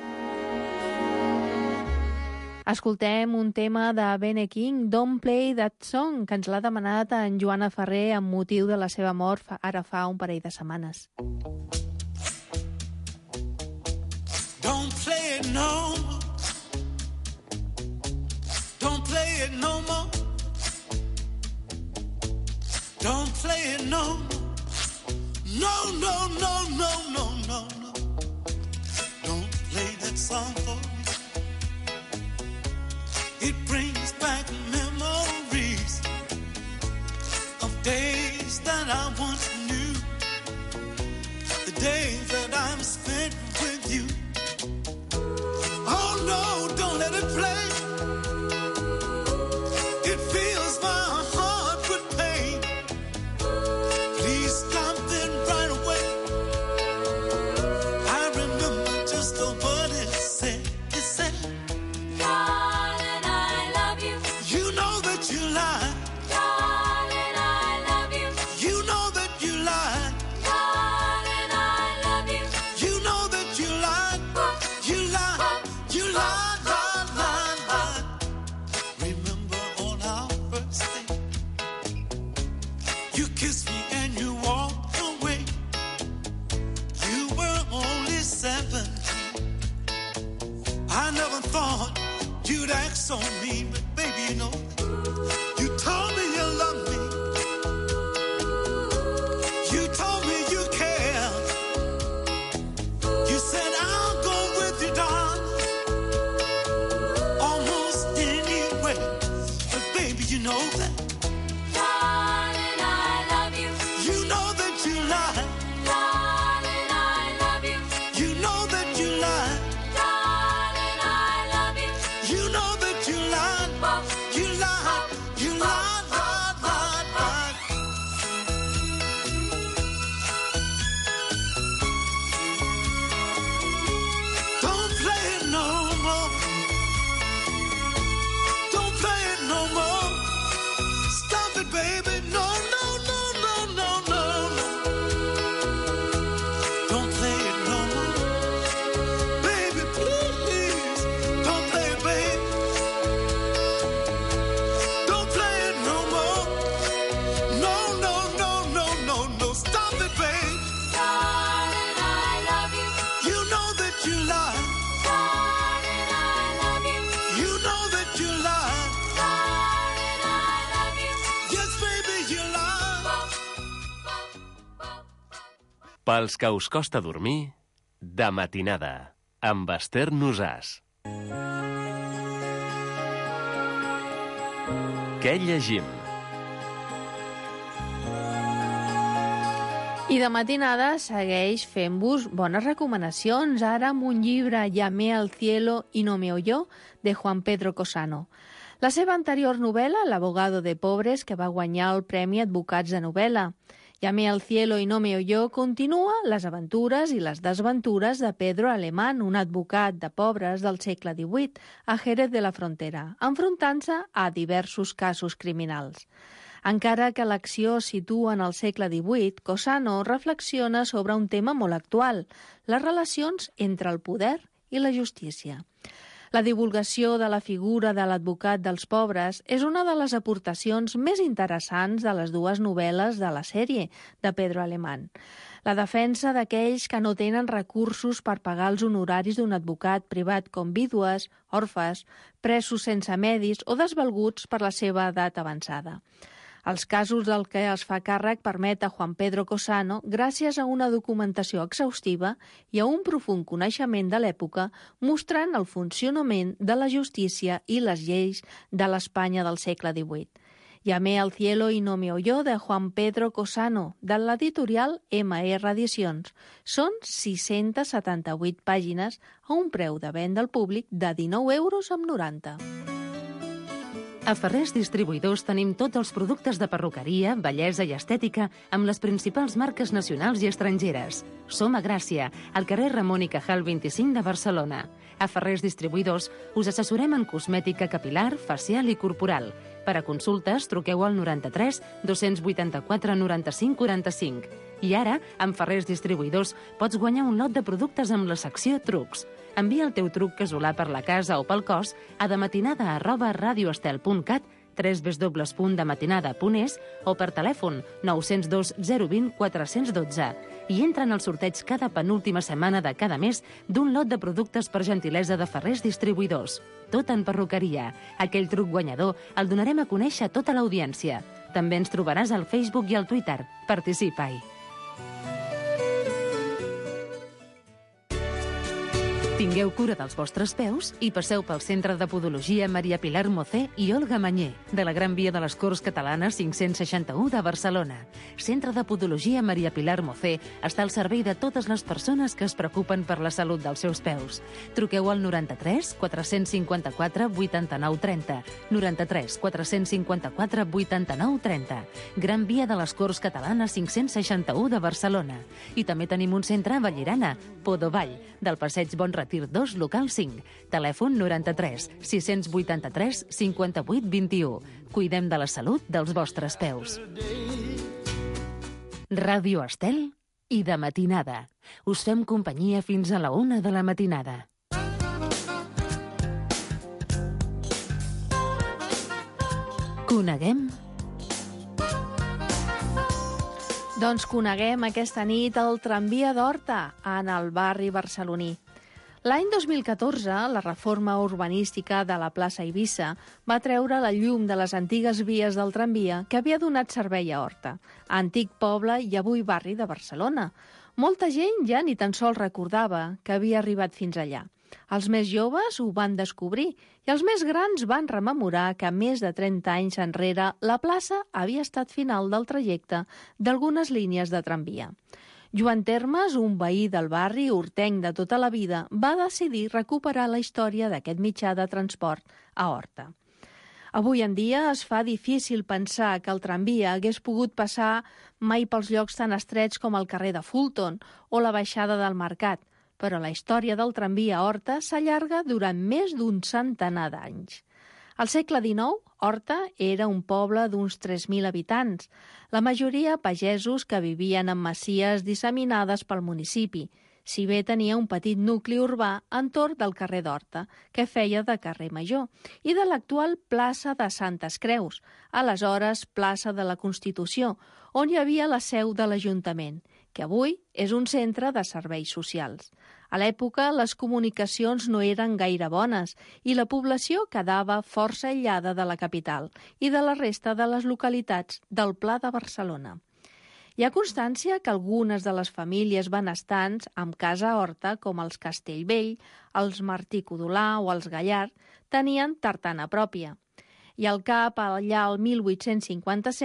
Escoltem un tema de Bene King, Don't Play That Song, que ens l'ha demanat en Joana Ferrer amb motiu de la seva mort ara fa un parell de setmanes. Don't play it no more. Don't play it no more. Don't play it no more. No, no, no, no, no, no, no. Don't play that song for me. It brings back memories of days that I once knew, the days that I've spent with you. Oh no, don't let it play. It fills my heart with pain. Please stop then right away. I remember just the word it said. It said, you'd act so mean, but baby, you know, you told me you love me. You told me you care. You said I'll go with you, darling, almost anywhere. But baby, you know that. Darling, I love you. You know that you lie. Darling, I love you. You know that you lie. Pels que us costa dormir, de matinada, amb Esther Nosàs. Què llegim? I de matinada segueix fent-vos bones recomanacions, ara amb un llibre Llamé al cielo y no me oyó, de Juan Pedro Cosano. La seva anterior novel·la, L'abogado de pobres, que va guanyar el Premi Advocats de Novel·la. Llamé al cielo y no me oyó continua les aventures i les desventures de Pedro Alemán, un advocat de pobres del segle divuit, a Jerez de la Frontera, enfrontant-se a diversos casos criminals. Encara que l'acció es situa en el segle divuit, Cosano reflexiona sobre un tema molt actual, les relacions entre el poder i la justícia. La divulgació de la figura de l'advocat dels pobres és una de les aportacions més interessants de les dues novel·les de la sèrie de Pedro Alemán. La defensa d'aquells que no tenen recursos per pagar els honoraris d'un advocat privat com vídues, orfes, presos sense medis o desvalguts per la seva edat avançada. Els casos del que es fa càrrec permet a Juan Pedro Cosano, gràcies a una documentació exhaustiva i a un profund coneixement de l'època, mostrant el funcionament de la justícia i les lleis de l'Espanya del segle divuit. Llamé al cielo y no me oyó, de Juan Pedro Cosano, de l'editorial eme erre Edicions. Són sis-centes setanta-vuit pàgines a un preu de venda al públic de dinou euros amb noranta. A Ferrers Distribuïdors tenim tots els productes de perruqueria, bellesa i estètica amb les principals marques nacionals i estrangeres. Som a Gràcia, al carrer Ramon i Cajal vint-i-cinc de Barcelona. A Ferrers Distribuïdors us assessorem en cosmètica capilar, facial i corporal. Per a consultes, truqueu al noranta-tres dos-cents vuitanta-quatre noranta-cinc quaranta-cinc. I ara, amb Ferrers Distribuïdors, pots guanyar un lot de productes amb la secció Trucs. Envia el teu truc casolà per la casa o pel cos a dematinada arroba radioestel punt cat, w w w punt dematinada punt es o per telèfon nou zero dos zero dos zero quatre un dos i entra en el sorteig cada penúltima setmana de cada mes d'un lot de productes per gentilesa de Ferrers Distribuïdors. Tot en perruqueria. Aquell truc guanyador el donarem a conèixer a tota l'audiència. També ens trobaràs al Facebook i al Twitter. Participa-hi. Tingueu cura dels vostres peus i passeu pel Centre de Podologia Maria Pilar Mocé i Olga Mañé, de la Gran Via de les Corts Catalanes cinc-cents seixanta-u de Barcelona. Centre de Podologia Maria Pilar Mocé està al servei de totes les persones que es preocupen per la salut dels seus peus. Truqueu al noranta-tres quatre-cents cinquanta-quatre vuitanta-nou trenta, noranta-tres quatre-cents cinquanta-quatre vuitanta-nou trenta. Gran Via de les Corts Catalanes cinc-cents seixanta-u de Barcelona. I també tenim un centre a Vallirana, Podovall, del passeig Bon Retir dos, local cinc. Telèfon noranta-tres sis-cents vuitanta-tres cinquanta-vuit vint-i-u. Cuidem de la salut dels vostres peus. Ràdio Estel i de matinada. Us fem companyia fins a la una de la matinada. Coneguem... Doncs coneguem aquesta nit el tramvia d'Horta, en el barri barceloní. L'any dos mil catorze, la reforma urbanística de la plaça Eivissa va treure la llum de les antigues vies del tramvia que havia donat servei a Horta, antic poble i avui barri de Barcelona. Molta gent ja ni tan sols recordava que havia arribat fins allà. Els més joves ho van descobrir i els més grans van rememorar que més de trenta anys enrere la plaça havia estat final del trajecte d'algunes línies de tramvia. Joan Termes, un veí del barri hortenc de tota la vida, va decidir recuperar la història d'aquest mitjà de transport a Horta. Avui en dia es fa difícil pensar que el tramvia hagués pogut passar mai pels llocs tan estrets com el carrer de Fulton o la baixada del Mercat, però la història del tramvia a Horta s'allarga durant més d'un centenar d'anys. Al segle dinou, Horta era un poble d'uns tres mil habitants, la majoria pagesos que vivien en masies disseminades pel municipi, si bé tenia un petit nucli urbà entorn del carrer d'Horta, que feia de carrer Major, i de l'actual plaça de Santes Creus, aleshores plaça de la Constitució, on hi havia la seu de l'Ajuntament, que avui és un centre de serveis socials. A l'època, les comunicacions no eren gaire bones i la població quedava força aïllada de la capital i de la resta de les localitats del Pla de Barcelona. Hi ha constància que algunes de les famílies benestants amb casa a Horta, com els Castellvell, els Martí Codolà o els Gallard, tenien tartana pròpia. I al cap, allà al mil vuit-cents cinquanta-set,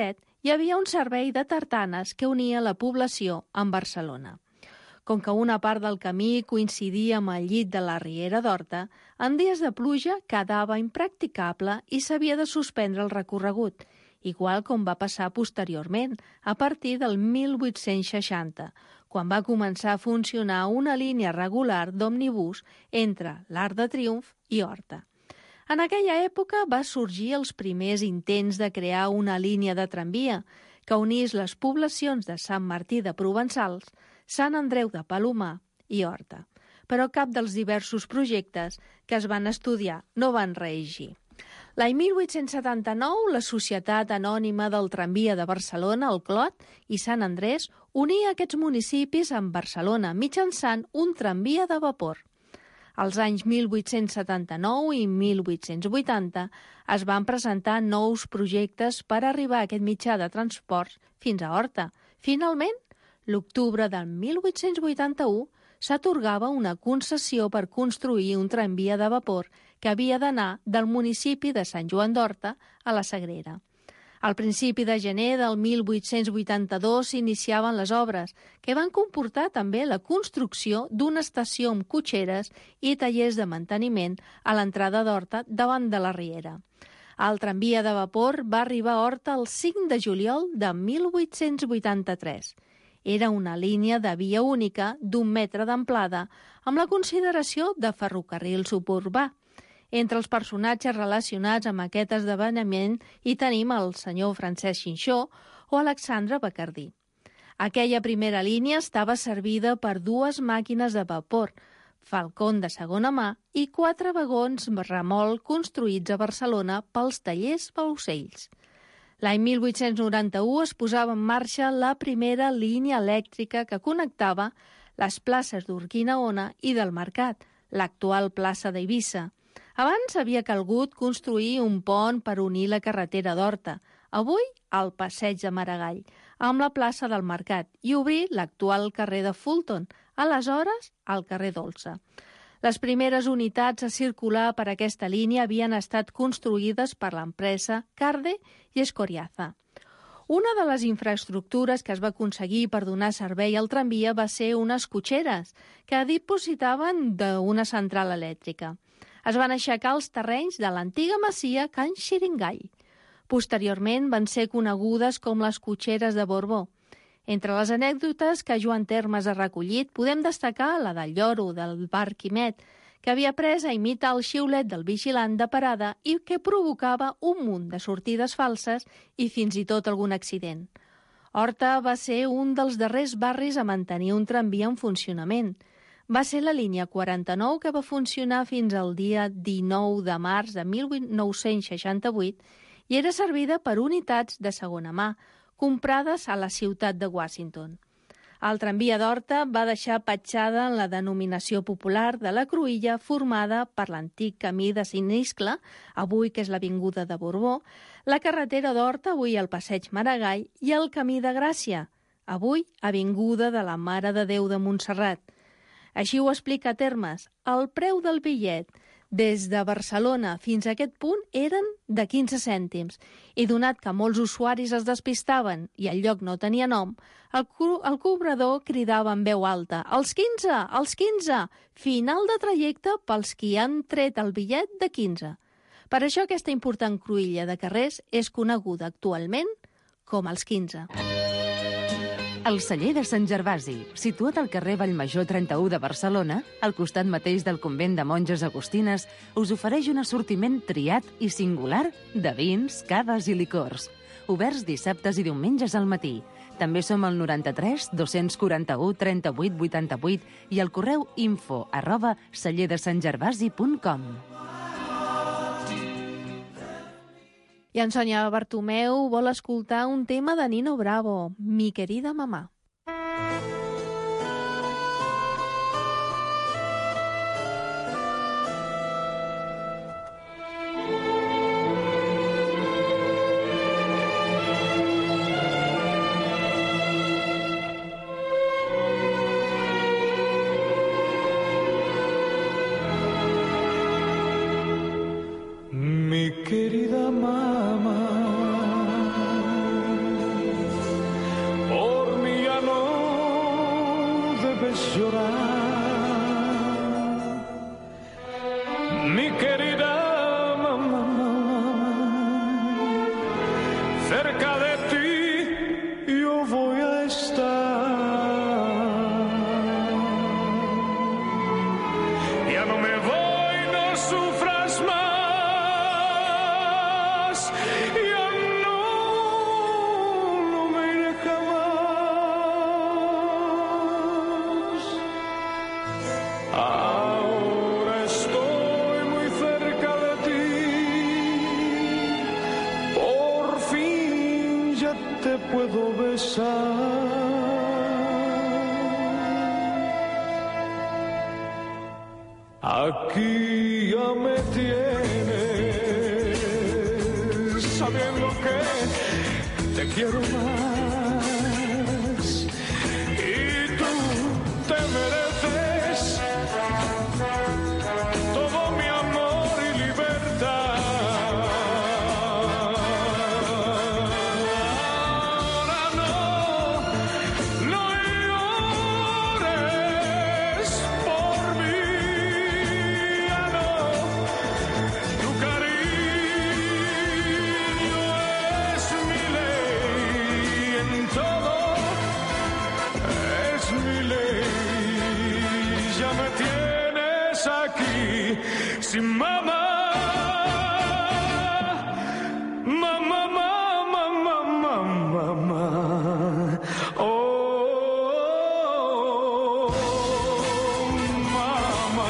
hi havia un servei de tartanes que unia la població amb Barcelona. Com que una part del camí coincidia amb el llit de la Riera d'Horta, en dies de pluja quedava impracticable i s'havia de suspendre el recorregut, igual com va passar posteriorment, a partir del mil vuit-cents seixanta, quan va començar a funcionar una línia regular d'òmnibus entre l'Arc de Triomf i Horta. En aquella època va sorgir els primers intents de crear una línia de tramvia que unís les poblacions de Sant Martí de Provençals, Sant Andreu de Palomar i Horta, però cap dels diversos projectes que es van estudiar no van reeixir. L'any mil vuit-cents setanta-nou, la Societat Anònima del Tramvia de Barcelona, el Clot, i Sant Andrés unia aquests municipis amb Barcelona mitjançant un tramvia de vapor. Als anys mil vuit-cents setanta-nou i mil vuit-cents vuitanta es van presentar nous projectes per arribar a aquest mitjà de transport fins a Horta. Finalment, l'octubre del mil vuit-cents vuitanta-u s'atorgava una concessió per construir un tramvia de vapor que havia d'anar del municipi de Sant Joan d'Horta a la Sagrera. Al principi de gener del mil vuit-cents vuitanta-dos s'iniciaven les obres, que van comportar també la construcció d'una estació amb cotxeres i tallers de manteniment a l'entrada d'Horta davant de la Riera. El tramvia de vapor va arribar a Horta el cinc de juliol de mil vuit-cents vuitanta-tres. Era una línia de via única d'un metre d'amplada amb la consideració de ferrocarril suburbà. Entre els personatges relacionats amb aquest esdeveniment hi tenim el senyor Francesc Xinxó o Alexandre Bacardí. Aquella primera línia estava servida per dues màquines de vapor, Falcón de segona mà i quatre vagons remolc construïts a Barcelona pels tallers Baucells. L'any mil vuit-cents noranta-u es posava en marxa la primera línia elèctrica que connectava les places d'Urquinaona i del Mercat, l'actual plaça d'Eivissa. Abans havia calgut construir un pont per unir la carretera d'Horta, avui al Passeig de Maragall, amb la plaça del Mercat, i obrir l'actual carrer de Fulton, aleshores al carrer Dolça. Les primeres unitats a circular per aquesta línia havien estat construïdes per l'empresa Carde i Escoriaza. Una de les infraestructures que es va aconseguir per donar servei al tramvia va ser unes cotxeres que dipositaven d'una central elèctrica. Es van aixecar els terrenys de l'antiga masia Can Xiringall. Posteriorment van ser conegudes com les cotxeres de Borbó. Entre les anècdotes que Joan Termes ha recollit podem destacar la del lloro del bar Quimet, que havia après a imitar el xiulet del vigilant de parada i que provocava un munt de sortides falses i fins i tot algun accident. Horta va ser un dels darrers barris a mantenir un tramvia en funcionament. Va ser la línia quaranta-nou que va funcionar fins al dia dinou de març de mil nou-cents seixanta-vuit i era servida per unitats de segona mà, comprades a la ciutat de Washington. El tramvia d'Horta va deixar petjada en la denominació popular de la Cruïlla formada per l'antic camí de Siniscle, avui que és l'Avinguda de Borbó, la carretera d'Horta, avui el Passeig Maragall, i el Camí de Gràcia, avui Avinguda de la Mare de Déu de Montserrat. Així ho explica Termes. El preu del bitllet des de Barcelona fins a aquest punt eren de quinze cèntims i donat que molts usuaris es despistaven i el lloc no tenia nom, el, el cobrador cridava en veu alta «Els quinze! Els quinze! Final de trajecte pels qui han tret el bitllet de quinze». Per això aquesta important cruïlla de carrers és coneguda actualment com els quinze. El celler de Sant Gervasi, situat al carrer Vallmajor trenta-u de Barcelona, al costat mateix del convent de monges agustines, us ofereix un assortiment triat i singular de vins, cades i licors. Oberts dissabtes i diumenges al matí. També som al noranta-tres dos-cents quaranta-u trenta-vuit vuitanta-vuit i al correu info arroba celler de sant gervasi punt com. I en Sònia Bartomeu vol escoltar un tema de Nino Bravo, Mi querida mamá. Mi querida mamá, Aquí ya me tienes, sabiendo que te quiero más y tú te mereces todo mi amor y libertad. Ahora no, no llores por mí. Sin mamá, mamá, mamá, mamá, mamá, oh, mamá.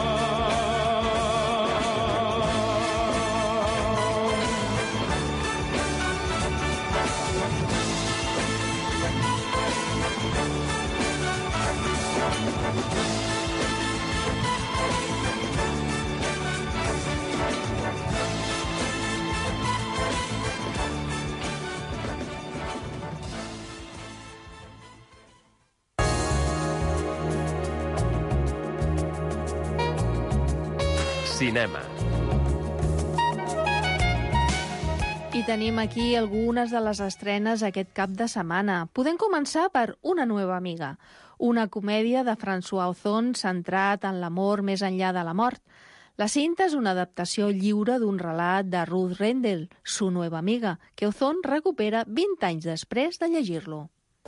Cinema. I tenim aquí algunes de les estrenes aquest cap de setmana. Podem començar per Una nova amiga, una comèdia de François Ozon centrat en l'amor més enllà de la mort. La cinta és una adaptació lliure d'un relat de Ruth Rendell, Su nueva amiga, que Ozon recupera vint anys després de llegir-lo.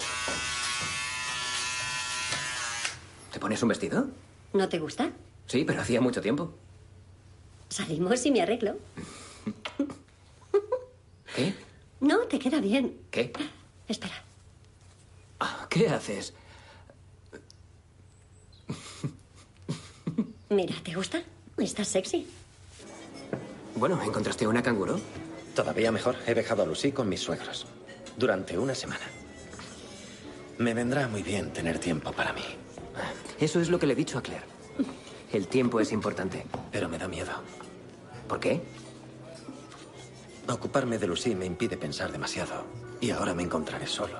¿Te pones un vestido? ¿No te gusta? Sí, pero hacía mucho tiempo. Salimos y me arreglo. ¿Qué? No, te queda bien. ¿Qué? Espera. ¿Qué haces? Mira, ¿te gusta? Estás sexy. Bueno, ¿encontraste una canguro? Todavía mejor. He dejado a Lucy con mis suegros. Durante una semana. Me vendrá muy bien tener tiempo para mí. Eso es lo que le he dicho a Claire. El tiempo es importante. Pero me da miedo. ¿Por qué? Ocuparme de Lucy me impide pensar demasiado. Y ahora me encontraré solo.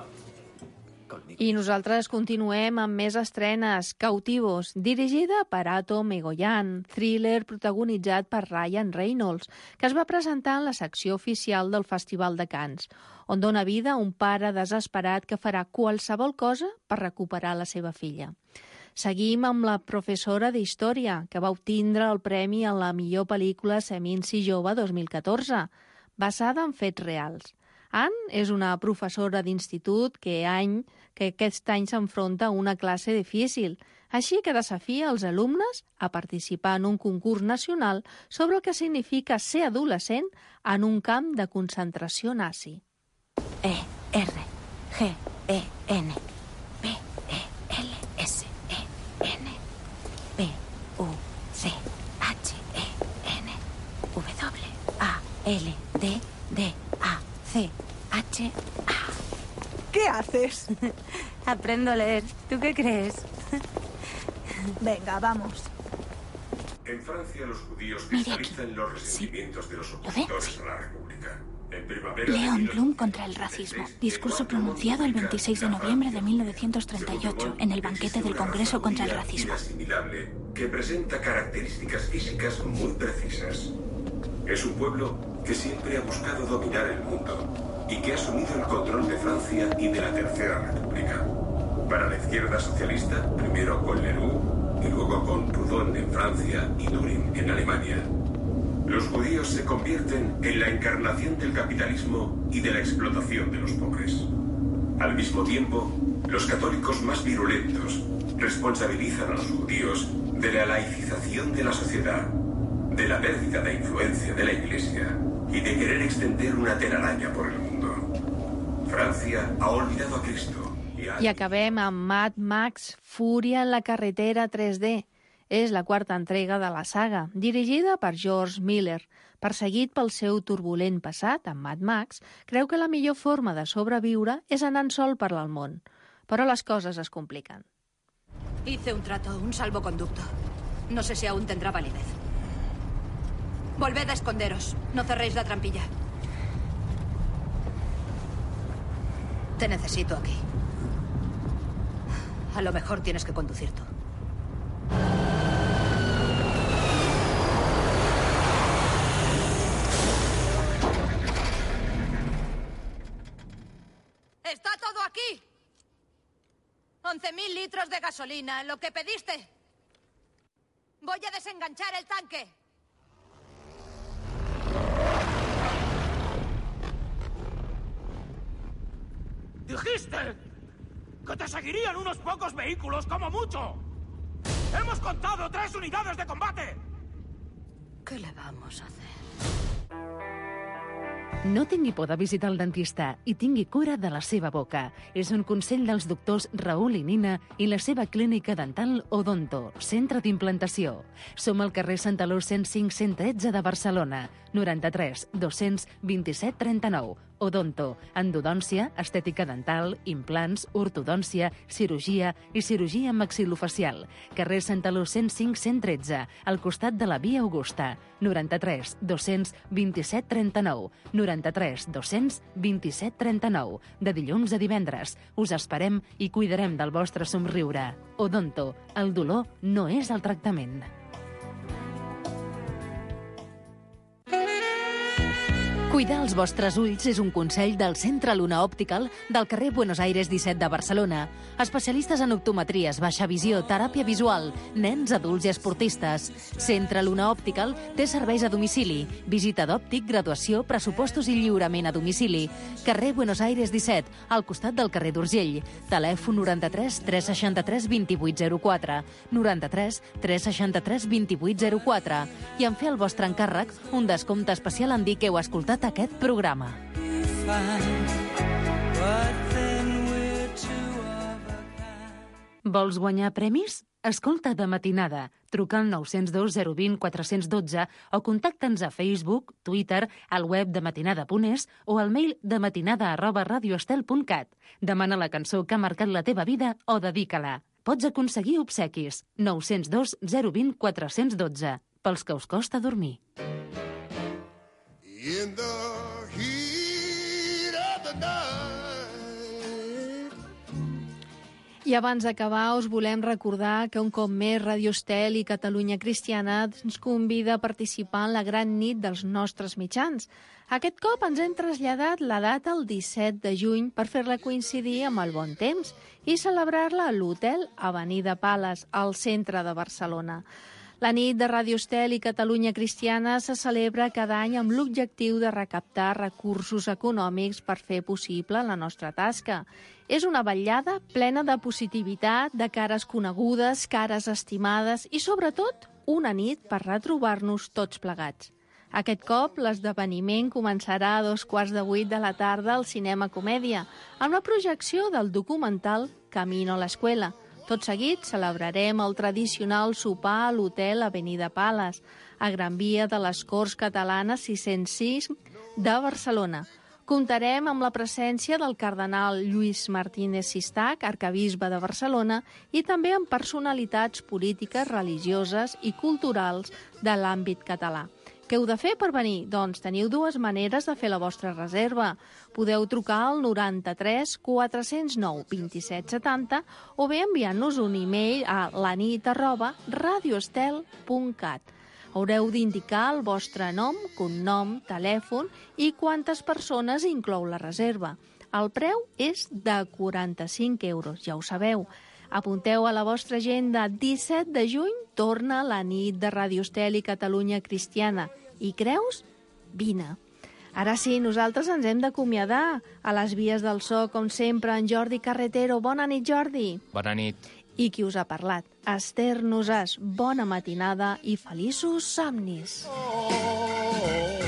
I nosaltres continuem amb més estrenes. Cautivos, dirigida per Atom Egoyan, thriller protagonitzat per Ryan Reynolds, que es va presentar en la secció oficial del Festival de Cannes, on dona vida a un pare desesperat que farà qualsevol cosa per recuperar la seva filla. Seguim amb la professora d'Història, que va obtindre el premi en la millor pel·lícula Seminci Jove dos mil catorze, basada en fets reals. Anne és una professora d'institut que, any, que aquest any s'enfronta a una classe difícil, així que desafia els alumnes a participar en un concurs nacional sobre el que significa ser adolescent en un camp de concentració nazi. E, R, G, E, N, P, E, L, S, E, N, P, U, C, H, E, N, W, A, L, D, D, A, C, H, A. ¿Qué haces? Aprendo a leer. ¿Tú qué crees? Venga, vamos. En Francia, los judíos cristalizan los resentimientos de los opositores a la República. En primavera Leon Blum contra el racismo. Discurso pronunciado el veintiséis de noviembre de mil novecientos treinta y ocho en el banquete del Congreso contra el racismo. Inasimilable que presenta características físicas muy precisas. Es un pueblo que siempre ha buscado dominar el mundo y que ha asumido el control de Francia y de la Tercera República. Para la izquierda socialista, primero con Leroux y luego con Proudhon en Francia y Düring en Alemania, los judíos se convierten en la encarnación del capitalismo y de la explotación de los pobres. Al mismo tiempo, los católicos más virulentos responsabilizan a los judíos de la laicización de la sociedad, de la pérdida de influencia de la Iglesia y de querer extender una telaraña por el mundo. Francia ha olvidado a Cristo. I acabem amb Mad Max, Fúria en la carretera tres D. És la quarta entrega de la saga, dirigida per George Miller. Perseguit pel seu turbulent passat, en Mad Max, creu que la millor forma de sobreviure és anant sol per el món. Però les coses es compliquen. Hice un trato, un salvoconducto. No sé si aún tendrá validez. Volved a esconderos. No cerréis la trampilla. Te necesito aquí. A lo mejor tienes que conducir tú. ¡Está todo aquí! once mil litros de gasolina, lo que pediste. Voy a desenganchar el tanque. ¡Dijiste que te seguirían unos pocos vehículos como mucho! ¡Hemos contado tres unidades de combate! ¿Qué le vamos a hacer? No tingui por de visitar el dentista i tingui cura de la seva boca. És un consell dels doctors Raül i Nina i la seva clínica dental Odonto, centre d'implantació. Som al carrer Santaló cent cinc cent tretze de Barcelona, noranta-tres dos-cents vint-i-set trenta-nou. Odonto, endodòncia, estètica dental, implants, ortodòncia, cirurgia i cirurgia maxil·lofacial. Carrer Santaló cent cinc cent tretze, al costat de la Via Augusta, noranta-tres dos-cents vint-i-set trenta-nou, noranta-tres dos-cents vint-i-set trenta-nou. De dilluns a divendres. Us esperem i cuidarem del vostre somriure. Odonto, el dolor no és el tractament. Cuidar els vostres ulls és un consell del Centre Luna Optical del carrer Buenos Aires disset de Barcelona. Especialistes en optometries, baixa visió, teràpia visual, nens, adults i esportistes. Centre Luna Optical té serveis a domicili, visita d'òptic, graduació, pressupostos i lliurament a domicili. Carrer Buenos Aires disset, al costat del carrer d'Urgell. Telèfon noranta-tres tres seixanta-tres vint-i-vuit zero quatre, noranta-tres tres seixanta-tres vint-i-vuit zero quatre. I en fer el vostre encàrrec, un descompte especial en dir que heu escoltat aquest programa. Vols guanyar premis? Escolta De Matinada. Truca al nou zero dos zero dos zero quatre un dos o contacta'ns a Facebook, Twitter, al web de matinada punt es o al mail dematinada arroba radioestel punt cat. Demana la cançó que ha marcat la teva vida o dedica-la. Pots aconseguir obsequis. nou zero dos zero dos zero quatre un dos pels que us costa dormir. In the heat of the night. I abans d'acabar us volem recordar que un cop més Radio Estel i Catalunya Cristiana ens convida a participar en la gran nit dels nostres mitjans. Aquest cop ens hem traslladat la data el disset de juny per fer-la coincidir amb el bon temps i celebrar-la a l'Hotel Avenida Pales, al centre de Barcelona. La nit de Radio Estel i Catalunya Cristiana se celebra cada any amb l'objectiu de recaptar recursos econòmics per fer possible la nostra tasca. És una vetllada plena de positivitat, de cares conegudes, cares estimades i, sobretot, una nit per retrobar-nos tots plegats. Aquest cop, l'esdeveniment començarà a dos quarts de vuit de la tarda al Cinema Comèdia, amb la projecció del documental Camino a l'escuela. Tot seguit celebrarem el tradicional sopar a l'Hotel Avenida Pales, a Gran Via de les Corts Catalanes sis-cents sis de Barcelona. Comptarem amb la presència del cardenal Lluís Martínez Sistac, arcabisbe de Barcelona, i també amb personalitats polítiques, religioses i culturals de l'àmbit català. Què heu de fer per venir? Doncs teniu dues maneres de fer la vostra reserva. Podeu trucar al noranta-tres quatre zero nou vint-i-set setanta o bé enviant-nos un e-mail a lanit arroba radioestel punt cat. Haureu d'indicar el vostre nom, cognom, telèfon i quantes persones inclou la reserva. El preu és de quaranta-cinc euros, ja ho sabeu. Apunteu a la vostra agenda, disset de juny torna la nit de Radio Estel i Catalunya Cristiana. I creus? Vine. Ara sí, nosaltres ens hem d'acomiadar. A les vies del so, com sempre, en Jordi Carretero. Bona nit, Jordi. Bona nit. I qui us ha parlat? Esther Nosàs. Bona matinada i feliços somnis. Oh.